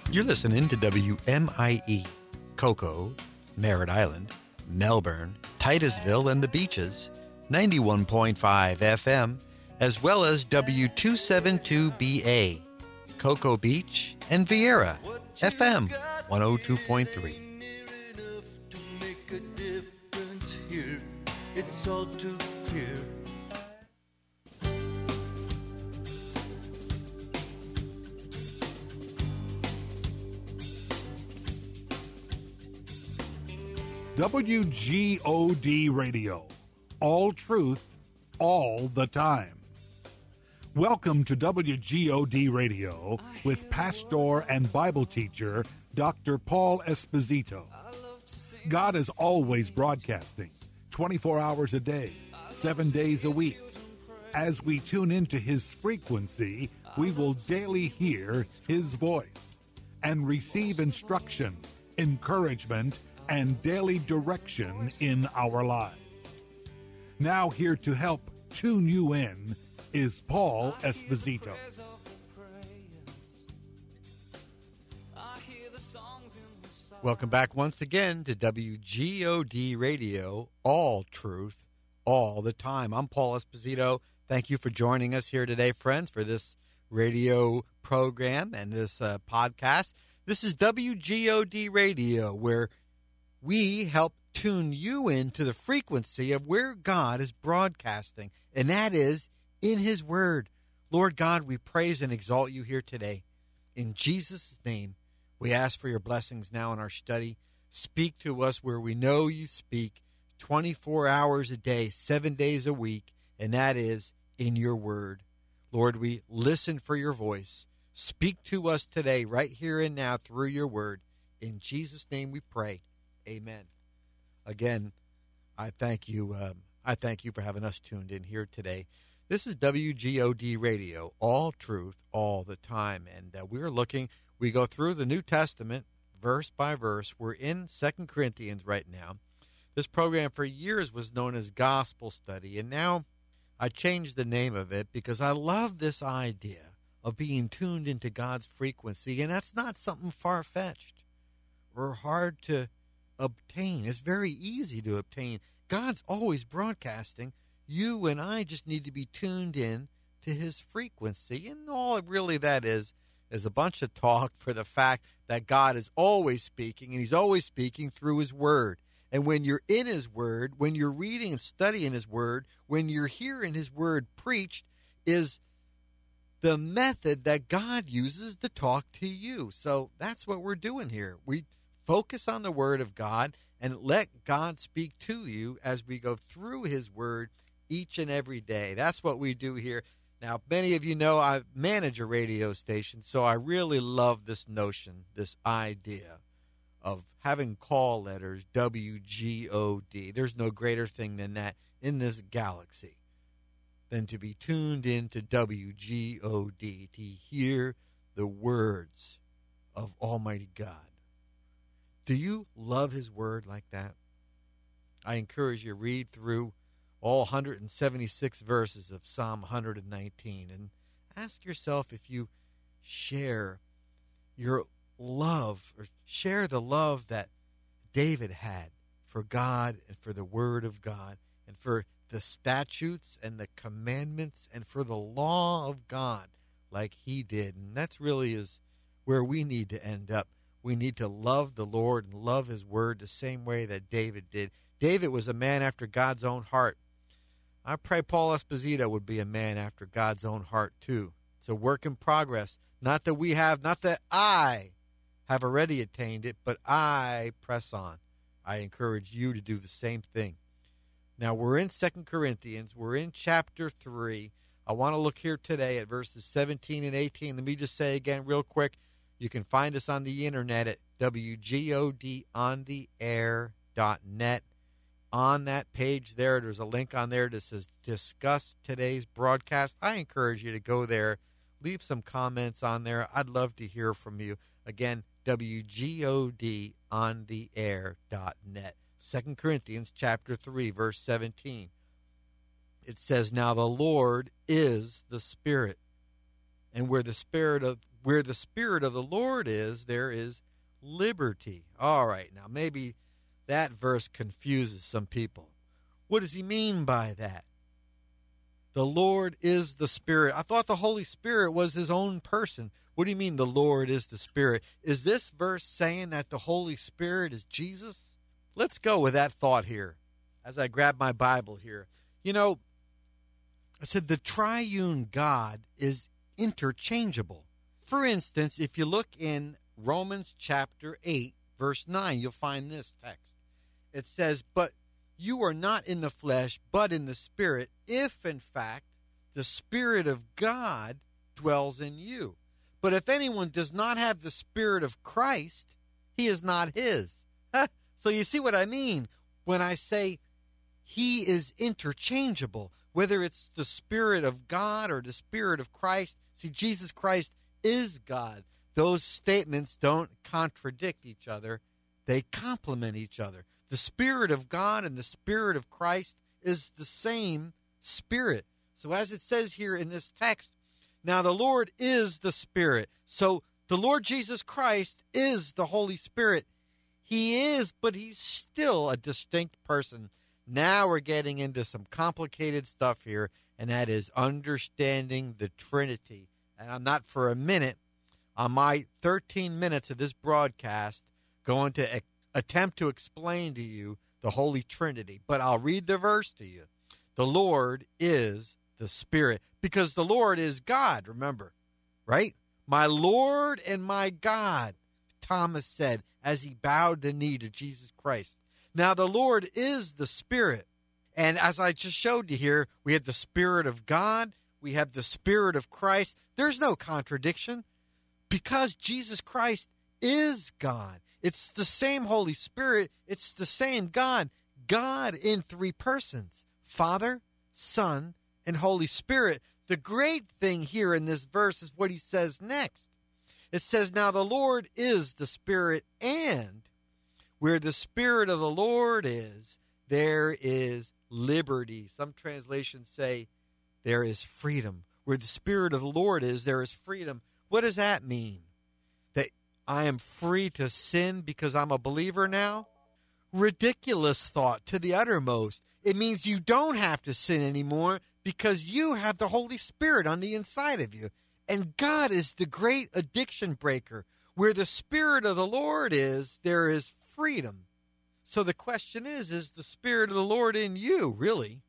You're listening to WMIE, Cocoa, Merritt Island, Melbourne, Titusville, and the Beaches, 91.5 FM, as well as W272BA, Cocoa Beach, and Vieira, FM 102.3. It's all too clear. WGOD Radio, all truth, all the time. Welcome to WGOD Radio with pastor and Bible teacher Dr. Paul Esposito. God is always broadcasting, 24 hours a day, 7 days a week. As we tune into His frequency, we will daily hear His voice and receive instruction, encouragement, and daily direction in our lives. Now here to help tune you in is Paul Esposito. Welcome back once again to WGOD Radio, all truth, all the time. I'm Paul Esposito. Thank you for joining us here today, friends, for this radio program and this podcast. This is WGOD Radio, where we help tune you into the frequency of where God is broadcasting, and that is in His Word. Lord God, we praise and exalt you here today. In Jesus' name, we ask for your blessings now in our study. Speak to us where we know you speak 24 hours a day, 7 days a week, and that is in your Word. Lord, we listen for your voice. Speak to us today, right here and now, through your Word. In Jesus' name we pray. Amen. Again, I thank you. I thank you for having us tuned in here today. This is WGOD Radio, all truth, all the time. And we go through the New Testament verse by verse. We're in 2 Corinthians right now. This program for years was known as Gospel Study, and now I changed the name of it because I love this idea of being tuned into God's frequency, and that's not something far-fetched or hard to obtain. It's very easy to obtain. God's always broadcasting. You and I just need to be tuned in to His frequency, and all really that is a bunch of talk for the fact that God is always speaking, and He's always speaking through His Word. And when you're in His Word, when you're reading and studying His Word, when you're hearing His Word preached, is the method that God uses to talk to you. So that's what we're doing here. We focus on the Word of God and let God speak to you as we go through His Word each and every day. That's what we do here. Now, many of you know I manage a radio station, so I really love this notion, this idea of having call letters, WGOD. There's no greater thing than that in this galaxy than to be tuned into WGOD, to hear the words of Almighty God. Do you love His Word like that? I encourage you to read through all 176 verses of Psalm 119 and ask yourself if you share your love or share the love that David had for God and for the Word of God and for the statutes and the commandments and for the law of God like he did. And that's really is where we need to end up. We need to love the Lord and love His Word the same way that David did. David was a man after God's own heart. I pray Paul Esposito would be a man after God's own heart too. It's a work in progress. Not that I have already attained it, but I press on. I encourage you to do the same thing. Now, we're in 2 Corinthians. We're in chapter 3. I want to look here today at verses 17 and 18. Let me just say again real quick, you can find us on the internet at WGODontheair.net. On that page there's a link on there that says discuss today's broadcast. I encourage you to go there, leave some comments on there. I'd love to hear from you. Again, WGODontheair.net. 2 Corinthians chapter 3, verse 17. It says, "Now the Lord is the Spirit, And where the Spirit of the Lord is, there is liberty. All right, now maybe that verse confuses some people. What does he mean by that? The Lord is the Spirit. I thought the Holy Spirit was his own person. What do you mean the Lord is the Spirit? Is this verse saying that the Holy Spirit is Jesus? Let's go with that thought here as I grab my Bible here. You know, I said the triune God is interchangeable. For instance, if you look in Romans chapter 8, verse 9, you'll find this text. It says, "But you are not in the flesh, but in the Spirit, if in fact the Spirit of God dwells in you. But if anyone does not have the Spirit of Christ, he is not his." So you see what I mean when I say he is interchangeable, whether it's the Spirit of God or the Spirit of Christ. See, Jesus Christ is God. Those statements don't contradict each other. They complement each other. The Spirit of God and the Spirit of Christ is the same Spirit. So as it says here in this text, now the Lord is the Spirit. So the Lord Jesus Christ is the Holy Spirit. He is, but he's still a distinct person. Now we're getting into some complicated stuff here, and that is understanding the Trinity. And I'm not for a minute on my 13 minutes of this broadcast going to attempt to explain to you the Holy Trinity. But I'll read the verse to you. The Lord is the Spirit, because the Lord is God, remember, right? My Lord and my God, Thomas said as he bowed the knee to Jesus Christ. Now the Lord is the Spirit. And as I just showed you here, we have the Spirit of God. We have the Spirit of Christ. There's no contradiction because Jesus Christ is God. It's the same Holy Spirit. It's the same God. God in three persons, Father, Son, and Holy Spirit. The great thing here in this verse is what he says next. It says, now the Lord is the Spirit, and where the Spirit of the Lord is, there is liberty. Some translations say there is freedom. Where the Spirit of the Lord is, there is freedom. What does that mean? That I am free to sin because I'm a believer now? Ridiculous thought to the uttermost. It means you don't have to sin anymore because you have the Holy Spirit on the inside of you. And God is the great addiction breaker. Where the Spirit of the Lord is, there is freedom. So the question is the Spirit of the Lord in you, really?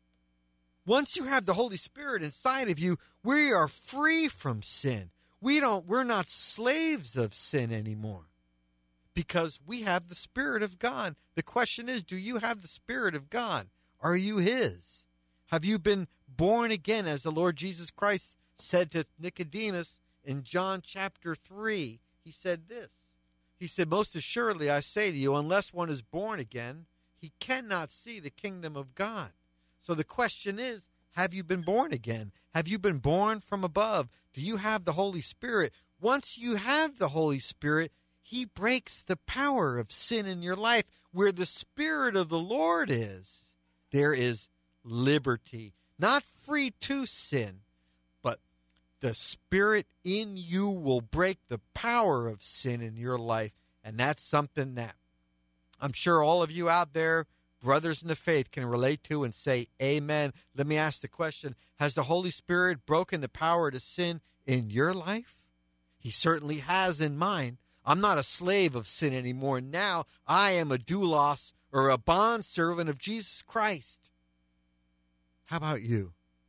Once you have the Holy Spirit inside of you, we are free from sin. We're not slaves of sin anymore because we have the Spirit of God. The question is, do you have the Spirit of God? Are you his? Have you been born again, as the Lord Jesus Christ said to Nicodemus in John chapter 3? He said this. He said, most assuredly I say to you, unless one is born again, he cannot see the kingdom of God. So the question is, have you been born again? Have you been born from above? Do you have the Holy Spirit? Once you have the Holy Spirit, he breaks the power of sin in your life. Where the Spirit of the Lord is, there is liberty. Not free to sin, but the Spirit in you will break the power of sin in your life. And that's something that I'm sure all of you out there, brothers in the faith, can relate to and say amen. Let me ask the question, has the Holy Spirit broken the power to sin in your life? He certainly has in mine. I'm not a slave of sin anymore. Now I am a doulos, or a bondservant of Jesus Christ. How about you?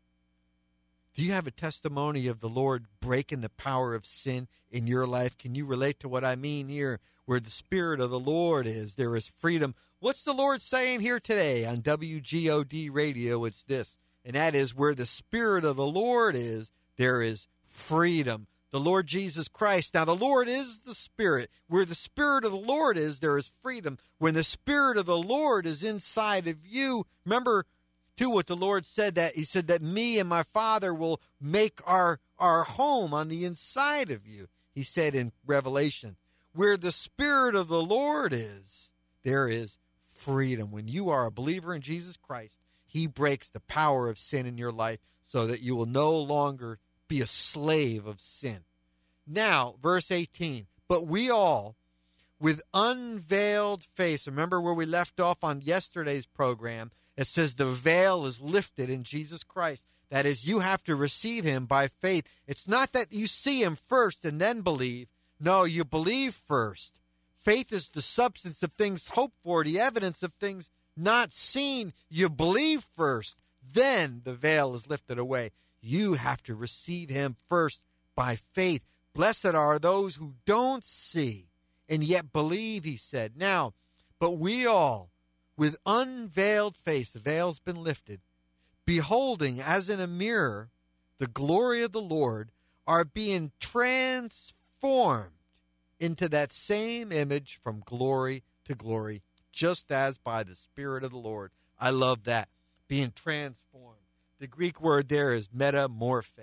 Do you have a testimony of the Lord breaking the power of sin in your life? Can you relate to what I mean here? Where the Spirit of the Lord is, there is freedom. What's the Lord saying here today on WGOD Radio? It's this, and that is, where the Spirit of the Lord is, there is freedom. The Lord Jesus Christ. Now, the Lord is the Spirit. Where the Spirit of the Lord is, there is freedom. When the Spirit of the Lord is inside of you, remember, too, what the Lord said, that he said that me and my Father will make our home on the inside of you. He said in Revelation, where the Spirit of the Lord is, there is freedom. When you are a believer in Jesus Christ, he breaks the power of sin in your life so that you will no longer be a slave of sin. Now, verse 18, but we all, with unveiled face, remember where we left off on yesterday's program, it says the veil is lifted in Jesus Christ. That is, you have to receive him by faith. It's not that you see him first and then believe. No, you believe first. Faith is the substance of things hoped for, the evidence of things not seen. You believe first, then the veil is lifted away. You have to receive him first by faith. Blessed are those who don't see and yet believe, he said. Now, but we all, with unveiled face, the veil's been lifted, beholding as in a mirror the glory of the Lord, are being transformed into that same image from glory to glory, just as by the Spirit of the Lord. I love that, being transformed. The Greek word there is metamorphe.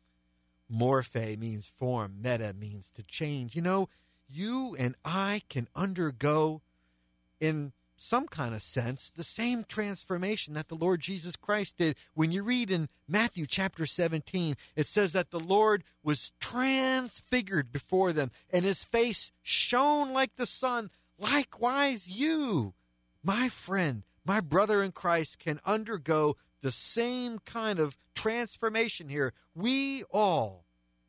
Morphe means form. Meta means to change. You know, you and I can undergo, in some kind of sense, the same transformation that the Lord Jesus Christ did. When you read in Matthew chapter 17, it says that the Lord was transfigured before them, and his face shone like the sun. Likewise, you, my friend, my brother in Christ, can undergo the same kind of transformation here. We all,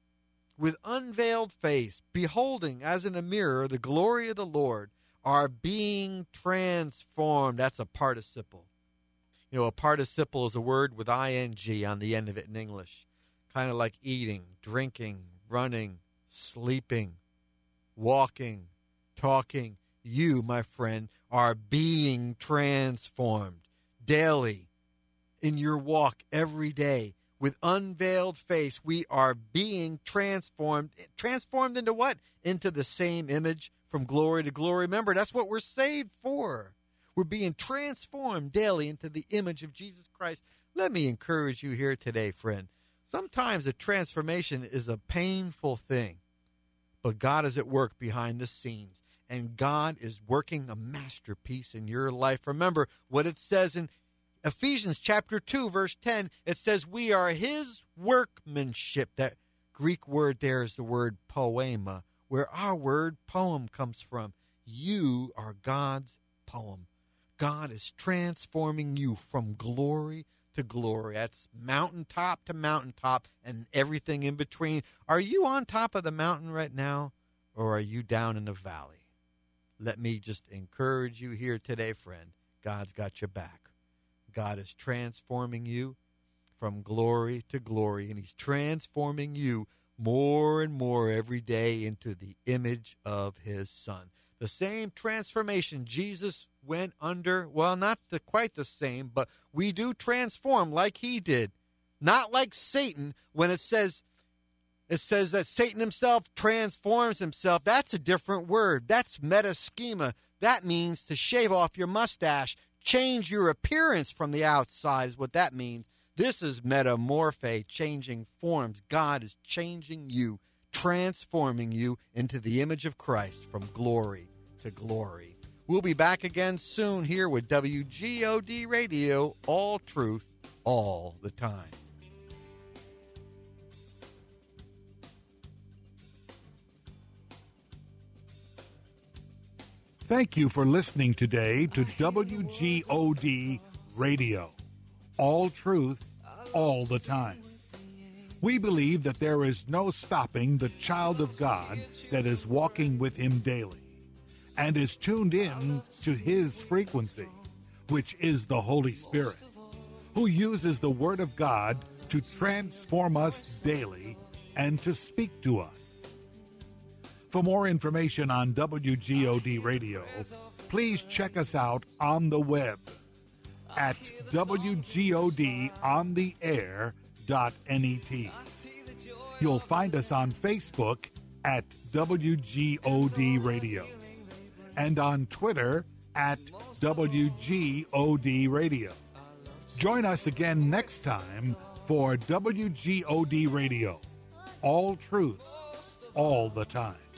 with unveiled face, beholding as in a mirror the glory of the Lord, are being transformed. That's a participle. You know, a participle is a word with ing on the end of it in English. Kind of like eating, drinking, running, sleeping, walking, talking. You, my friend, are being transformed daily. In your walk every day, with unveiled face, we are being transformed. Transformed into what? Into the same image from glory to glory. Remember, that's what we're saved for. We're being transformed daily into the image of Jesus Christ. Let me encourage you here today, friend. Sometimes a transformation is a painful thing, but God is at work behind the scenes, and God is working a masterpiece in your life. Remember what it says in Ephesians chapter 2, verse 10, it says we are his workmanship. That Greek word there is the word poema, where our word poem comes from. You are God's poem. God is transforming you from glory to glory. That's mountaintop to mountaintop and everything in between. Are you on top of the mountain right now, or are you down in the valley? Let me just encourage you here today, friend. God's got your back. God is transforming you from glory to glory, and he's transforming you more and more every day into the image of his Son. The same transformation Jesus went under, well, not quite the same, but we do transform like he did. Not like Satan, when it says that Satan himself transforms himself. That's a different word. That's metaschema. That means to shave off your mustache. Change your appearance from the outside is what that means. This is metamorphe, changing forms. God is changing you, transforming you into the image of Christ from glory to glory. We'll be back again soon here with WGOD Radio, all truth, all the time. Thank you for listening today to WGOD Radio. All truth, all the time. We believe that there is no stopping the child of God that is walking with him daily and is tuned in to his frequency, which is the Holy Spirit, who uses the Word of God to transform us daily and to speak to us. For more information on WGOD Radio, please check us out on the web at WGODontheair.net. You'll find us on Facebook at WGOD Radio and on Twitter at WGOD Radio. Join us again next time for WGOD Radio. All truth, all the time.